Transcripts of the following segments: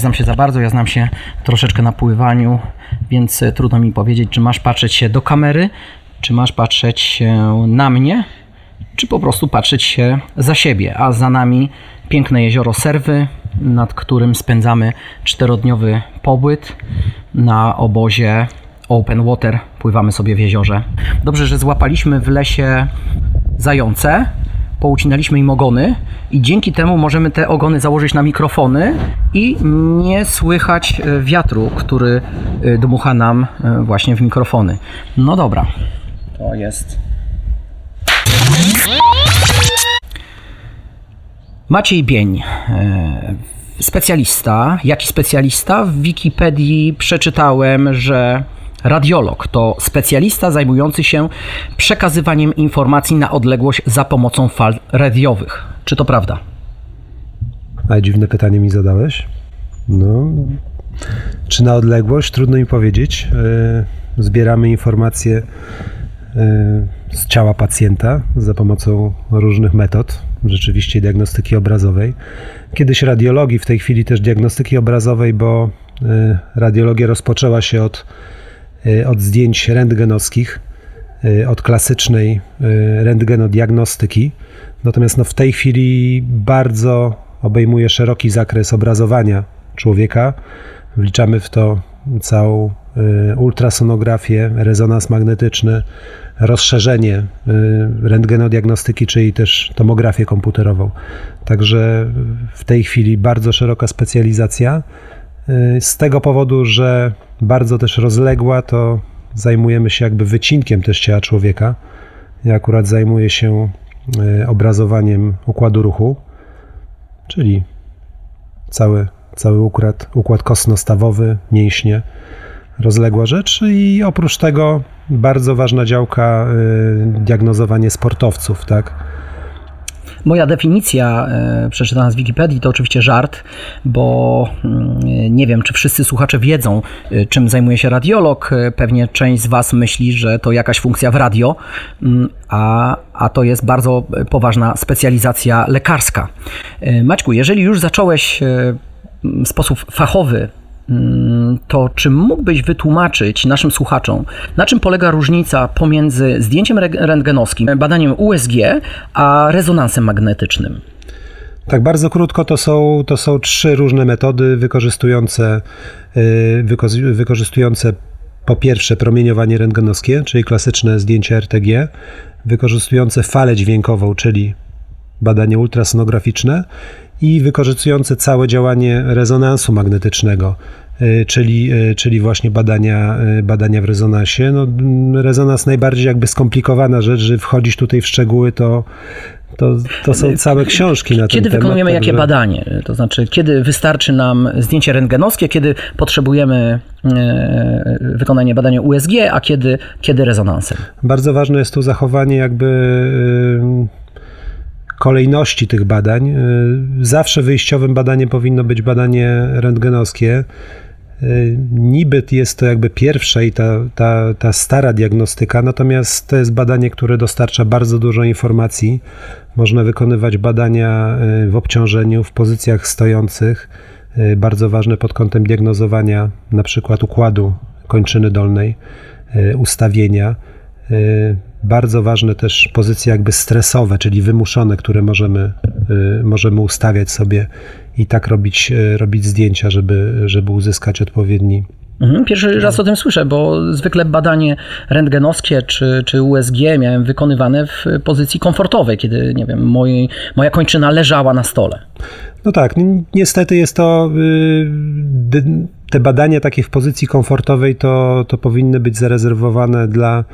znam się za bardzo, ja znam się troszeczkę na pływaniu, więc trudno mi powiedzieć, czy masz patrzeć się do kamery, czy masz patrzeć się na mnie, czy po prostu patrzeć się za siebie. A za nami piękne jezioro Serwy, nad którym spędzamy 4-dniowy pobyt na obozie Open Water. Pływamy sobie w jeziorze. Dobrze, że złapaliśmy w lesie zające, poucinaliśmy im ogony i dzięki temu możemy te ogony założyć na mikrofony i nie słychać wiatru, który dmucha nam właśnie w mikrofony. No dobra, to jest... Maciej Bień, specjalista. Jaki specjalista? W Wikipedii przeczytałem, że radiolog to specjalista zajmujący się przekazywaniem informacji na odległość za pomocą fal radiowych. Czy to prawda? A dziwne pytanie mi zadałeś. No, czy na odległość? Trudno mi powiedzieć. Zbieramy informacje z ciała pacjenta za pomocą różnych metod, rzeczywiście diagnostyki obrazowej. Kiedyś radiologii, w tej chwili też diagnostyki obrazowej, bo radiologia rozpoczęła się od zdjęć rentgenowskich, od klasycznej rentgenodiagnostyki. Natomiast w tej chwili bardzo obejmuje szeroki zakres obrazowania człowieka. Wliczamy w to całą ultrasonografię, rezonans magnetyczny, rozszerzenie rentgenodiagnostyki, czyli też tomografię komputerową. Także w tej chwili bardzo szeroka specjalizacja. Z tego powodu, że bardzo też rozległa, to zajmujemy się jakby wycinkiem też ciała człowieka. Ja akurat zajmuję się obrazowaniem układu ruchu, czyli cały układ kostno-stawowy, mięśnie, rozległa rzecz i oprócz tego bardzo ważna działka diagnozowanie sportowców, tak? Moja definicja przeczytana z Wikipedii to oczywiście żart, bo nie wiem, czy wszyscy słuchacze wiedzą, czym zajmuje się radiolog. Pewnie część z Was myśli, że to jakaś funkcja w radio, a to jest bardzo poważna specjalizacja lekarska. Maćku, jeżeli już zacząłeś w sposób fachowy, to czy mógłbyś wytłumaczyć naszym słuchaczom, na czym polega różnica pomiędzy zdjęciem rentgenowskim, badaniem USG, a rezonansem magnetycznym? Tak, bardzo krótko, to są 3 różne metody wykorzystujące po pierwsze promieniowanie rentgenowskie, czyli klasyczne zdjęcie RTG, wykorzystujące falę dźwiękową, czyli badanie ultrasonograficzne i wykorzystujące całe działanie rezonansu magnetycznego, czyli właśnie badania w rezonansie. No, rezonans najbardziej jakby skomplikowana rzecz, że wchodzić tutaj w szczegóły, to są całe książki na ten temat. Kiedy wykonujemy jakie badanie? To znaczy, kiedy wystarczy nam zdjęcie rentgenowskie, kiedy potrzebujemy wykonanie badania USG, a kiedy rezonansem? Bardzo ważne jest tu zachowanie jakby kolejności tych badań. Zawsze wyjściowym badaniem powinno być badanie rentgenowskie. Niby jest to jakby pierwsza i ta stara diagnostyka, natomiast to jest badanie, które dostarcza bardzo dużo informacji. Można wykonywać badania w obciążeniu, w pozycjach stojących, bardzo ważne pod kątem diagnozowania na przykład układu kończyny dolnej, ustawienia. Bardzo ważne też pozycje jakby stresowe, czyli wymuszone, które możemy ustawiać sobie i tak robić zdjęcia, żeby uzyskać odpowiedni. Pierwszy raz o tym słyszę, bo zwykle badanie rentgenowskie czy USG miałem wykonywane w pozycji komfortowej, kiedy, nie wiem, moja kończyna leżała na stole. No tak, niestety jest to, te badania takie w pozycji komfortowej to powinny być zarezerwowane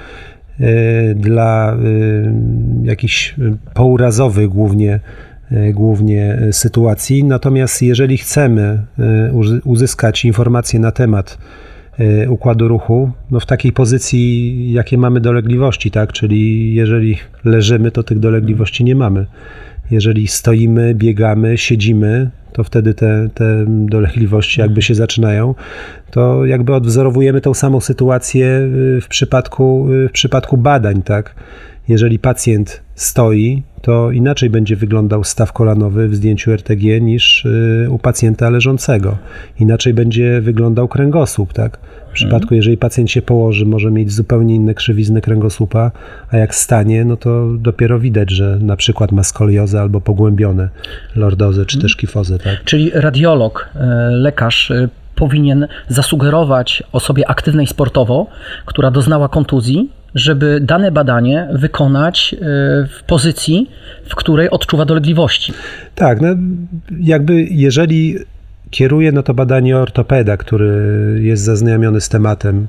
dla jakichś pourazowych głównie sytuacji. Natomiast jeżeli chcemy uzyskać informacje na temat układu ruchu, no w takiej pozycji, jakie mamy dolegliwości, tak? Czyli jeżeli leżymy, to tych dolegliwości nie mamy. Jeżeli stoimy, biegamy, siedzimy, to wtedy te dolegliwości jakby się zaczynają. To jakby odwzorowujemy tą samą sytuację w przypadku badań, tak? Jeżeli pacjent stoi, to inaczej będzie wyglądał staw kolanowy w zdjęciu RTG niż u pacjenta leżącego. Inaczej będzie wyglądał kręgosłup, tak? W przypadku, jeżeli pacjent się położy, może mieć zupełnie inne krzywizny kręgosłupa, a jak stanie, no to dopiero widać, że na przykład ma skoliozę albo pogłębione lordozę czy też kifozę, tak? Czyli radiolog, lekarz powinien zasugerować osobie aktywnej sportowo, która doznała kontuzji, żeby dane badanie wykonać w pozycji, w której odczuwa dolegliwości. Tak, no jakby jeżeli kieruje to badanie ortopeda, który jest zaznajomiony z tematem,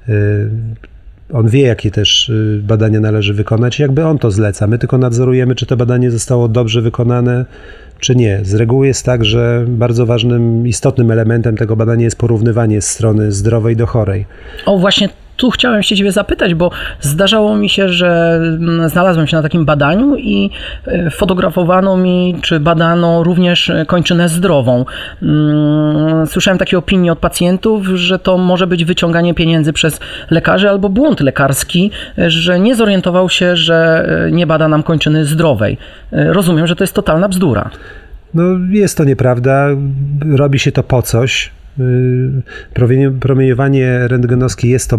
on wie, jakie też badania należy wykonać, jakby on to zleca. My tylko nadzorujemy, czy to badanie zostało dobrze wykonane, czy nie. Z reguły jest tak, że bardzo ważnym, istotnym elementem tego badania jest porównywanie z strony zdrowej do chorej. O, właśnie tu chciałem się ciebie zapytać, bo zdarzało mi się, że znalazłem się na takim badaniu i fotografowano mi, czy badano również kończynę zdrową. Słyszałem takie opinie od pacjentów, że to może być wyciąganie pieniędzy przez lekarzy albo błąd lekarski, że nie zorientował się, że nie bada nam kończyny zdrowej. Rozumiem, że to jest totalna bzdura. No jest to nieprawda, robi się to po coś. Promieniowanie rentgenowskie jest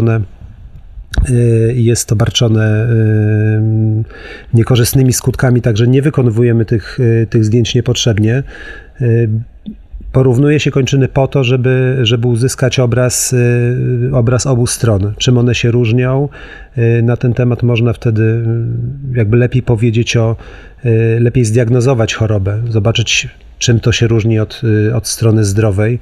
obarczone niekorzystnymi skutkami, także nie wykonujemy tych zdjęć niepotrzebnie. Porównuje się kończyny po to, żeby uzyskać obraz obu stron. Czym one się różnią? Na ten temat można wtedy jakby lepiej powiedzieć lepiej zdiagnozować chorobę, zobaczyć, czym to się różni od strony zdrowej.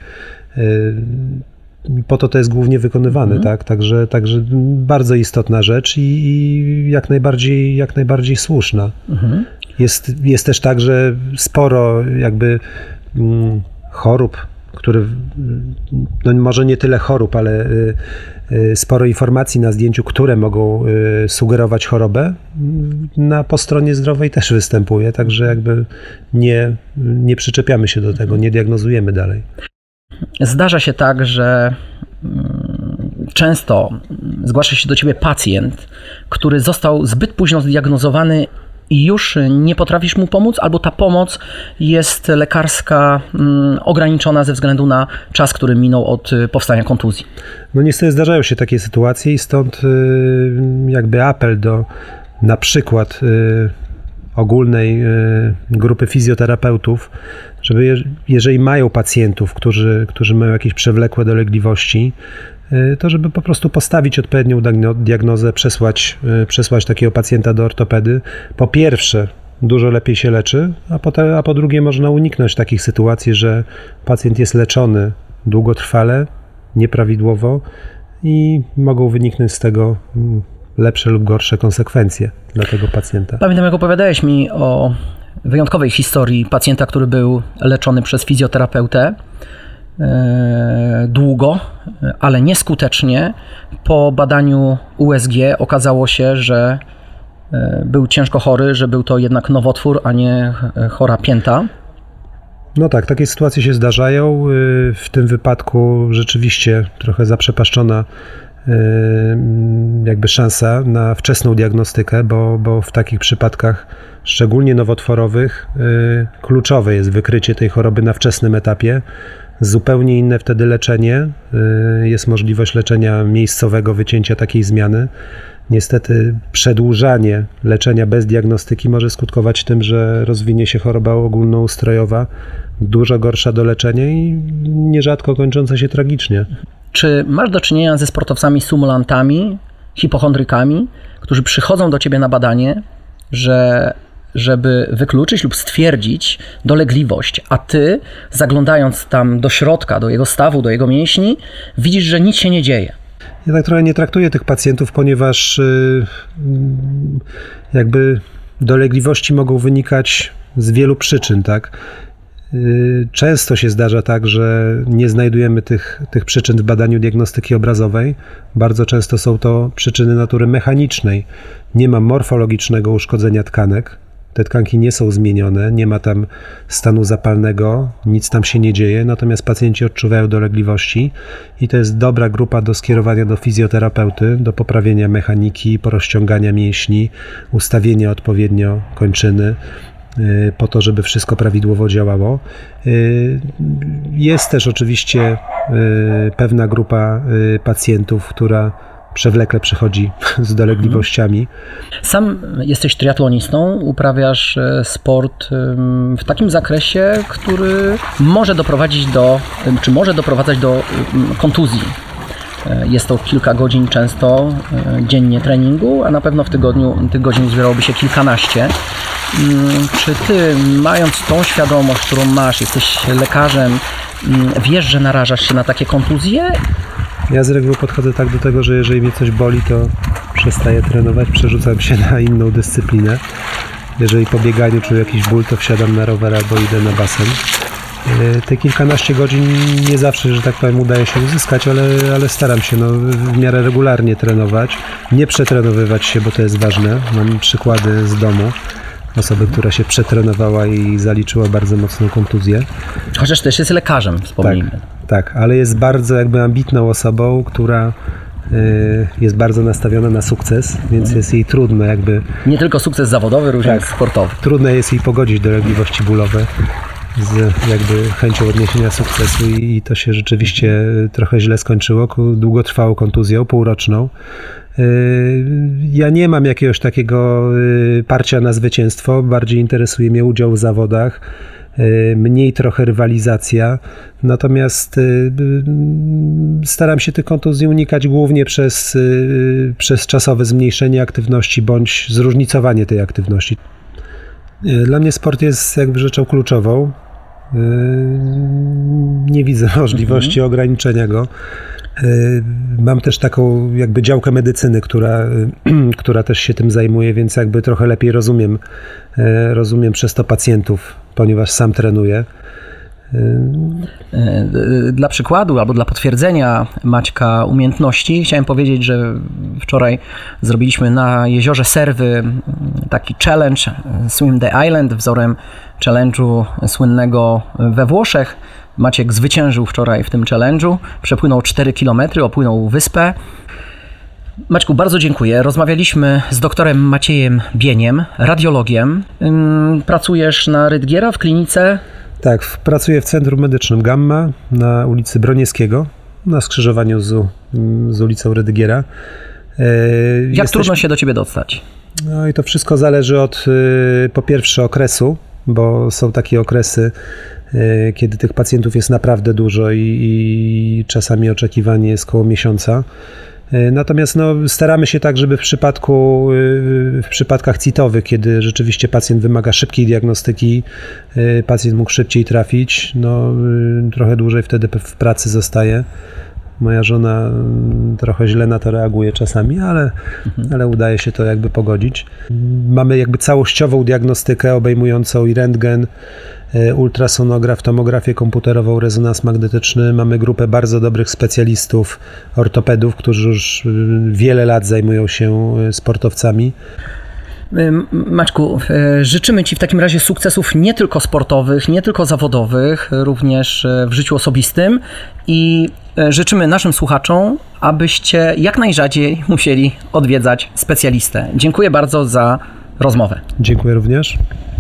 Po to jest głównie wykonywane, tak? Także bardzo istotna rzecz i jak najbardziej słuszna. Jest też tak, że sporo jakby chorób, które, no może nie tyle chorób, ale sporo informacji na zdjęciu, które mogą sugerować chorobę, po stronie zdrowej też występuje, także jakby nie przyczepiamy się do tego, nie diagnozujemy dalej. Zdarza się tak, że często zgłasza się do ciebie pacjent, który został zbyt późno zdiagnozowany i już nie potrafisz mu pomóc, albo ta pomoc jest lekarska ograniczona ze względu na czas, który minął od powstania kontuzji. No niestety zdarzają się takie sytuacje i stąd jakby apel do na przykład ogólnej grupy fizjoterapeutów, żeby jeżeli mają pacjentów, którzy mają jakieś przewlekłe dolegliwości, to żeby po prostu postawić odpowiednią diagnozę, przesłać takiego pacjenta do ortopedy. Po pierwsze, dużo lepiej się leczy, a po drugie można uniknąć takich sytuacji, że pacjent jest leczony długotrwale, nieprawidłowo i mogą wyniknąć z tego lepsze lub gorsze konsekwencje dla tego pacjenta. Pamiętam, jak opowiadałeś mi o wyjątkowej historii pacjenta, który był leczony przez fizjoterapeutę długo, ale nieskutecznie. Po badaniu USG okazało się, że był ciężko chory, że był to jednak nowotwór, a nie chora pięta. No tak, takie sytuacje się zdarzają. W tym wypadku rzeczywiście trochę zaprzepaszczona jakby szansa na wczesną diagnostykę, bo w takich przypadkach, szczególnie nowotworowych, kluczowe jest wykrycie tej choroby na wczesnym etapie. Zupełnie inne wtedy leczenie. Jest możliwość leczenia miejscowego, wycięcia takiej zmiany. Niestety przedłużanie leczenia bez diagnostyki może skutkować tym, że rozwinie się choroba ogólnoustrojowa, dużo gorsza do leczenia i nierzadko kończąca się tragicznie. Czy masz do czynienia ze sportowcami symulantami, hipochondrykami, którzy przychodzą do ciebie na badanie, żeby wykluczyć lub stwierdzić dolegliwość, a ty, zaglądając tam do środka, do jego stawu, do jego mięśni, widzisz, że nic się nie dzieje? Ja tak trochę nie traktuję tych pacjentów, ponieważ jakby dolegliwości mogą wynikać z wielu przyczyn, tak? Często się zdarza tak, że nie znajdujemy tych przyczyn w badaniu diagnostyki obrazowej. Bardzo często są to przyczyny natury mechanicznej. Nie ma morfologicznego uszkodzenia tkanek, Te tkanki nie są zmienione, nie ma tam stanu zapalnego, nic tam się nie dzieje, natomiast pacjenci odczuwają dolegliwości i to jest dobra grupa do skierowania do fizjoterapeuty, do poprawienia mechaniki, porozciągania mięśni, ustawienia odpowiednio kończyny, po to, żeby wszystko prawidłowo działało. Jest też oczywiście pewna grupa pacjentów, która przewlekle przychodzi z dolegliwościami. Sam jesteś triatlonistą, uprawiasz sport w takim zakresie, który może doprowadzać do kontuzji. Jest to kilka godzin często dziennie treningu, a na pewno w tygodniu tych godzin zbierałoby się kilkanaście. Czy ty, mając tą świadomość, którą masz, jesteś lekarzem, wiesz, że narażasz się na takie kontuzje? Ja z reguły podchodzę tak do tego, że jeżeli mnie coś boli, to przestaję trenować, przerzucam się na inną dyscyplinę. Jeżeli po bieganiu czuję jakiś ból, to wsiadam na rower albo idę na basen. Te kilkanaście godzin nie zawsze, że tak powiem, udaje się uzyskać, ale staram się w miarę regularnie trenować, nie przetrenowywać się, bo to jest ważne. Mam przykłady z domu osoby, która się przetrenowała i zaliczyła bardzo mocną kontuzję. Chociaż też jest lekarzem, wspomnijmy. Tak, ale jest bardzo ambitną osobą, która jest bardzo nastawiona na sukces, więc jest jej trudno Nie tylko sukces zawodowy, również sportowy. Trudno jest jej pogodzić dolegliwości bólowe z chęcią odniesienia sukcesu i to się rzeczywiście trochę źle skończyło, długotrwałą kontuzją, półroczną. Ja nie mam jakiegoś takiego parcia na zwycięstwo, bardziej interesuje mnie udział w zawodach, mniej trochę rywalizacja, natomiast staram się tych kontuzji unikać głównie przez czasowe zmniejszenie aktywności bądź zróżnicowanie tej aktywności. Dla mnie sport jest rzeczą kluczową. Nie widzę możliwości ograniczenia go. Mam też taką działkę medycyny, która też się tym zajmuje, więc trochę lepiej rozumiem przez to pacjentów, ponieważ sam trenuję. Dla przykładu albo dla potwierdzenia Maćka umiejętności chciałem powiedzieć, że wczoraj zrobiliśmy na jeziorze Serwy taki challenge Swim the Island wzorem challenge'u słynnego we Włoszech. Maciek zwyciężył wczoraj w tym challenge'u, przepłynął 4 km, opłynął wyspę. Maćku, bardzo dziękuję. Rozmawialiśmy z doktorem Maciejem Bieniem, radiologiem. Pracujesz na Rydgiera w klinice? Tak, pracuję w Centrum Medycznym Gamma na ulicy Broniewskiego, na skrzyżowaniu z ulicą Rydgiera. Jak trudno się do ciebie dostać? No i to wszystko zależy od po pierwsze okresu, bo są takie okresy, kiedy tych pacjentów jest naprawdę dużo i czasami oczekiwanie jest koło miesiąca. Natomiast staramy się tak, żeby w przypadkach CIT-owych, kiedy rzeczywiście pacjent wymaga szybkiej diagnostyki, pacjent mógł szybciej trafić, trochę dłużej wtedy w pracy zostaje. Moja żona trochę źle na to reaguje czasami, ale udaje się to pogodzić. Mamy całościową diagnostykę obejmującą i rentgen, ultrasonograf, tomografię komputerową, rezonans magnetyczny. Mamy grupę bardzo dobrych specjalistów, ortopedów, którzy już wiele lat zajmują się sportowcami. Maćku, życzymy Ci w takim razie sukcesów nie tylko sportowych, nie tylko zawodowych, również w życiu osobistym i życzymy naszym słuchaczom, abyście jak najrzadziej musieli odwiedzać specjalistę. Dziękuję bardzo za rozmowę. Dziękuję również.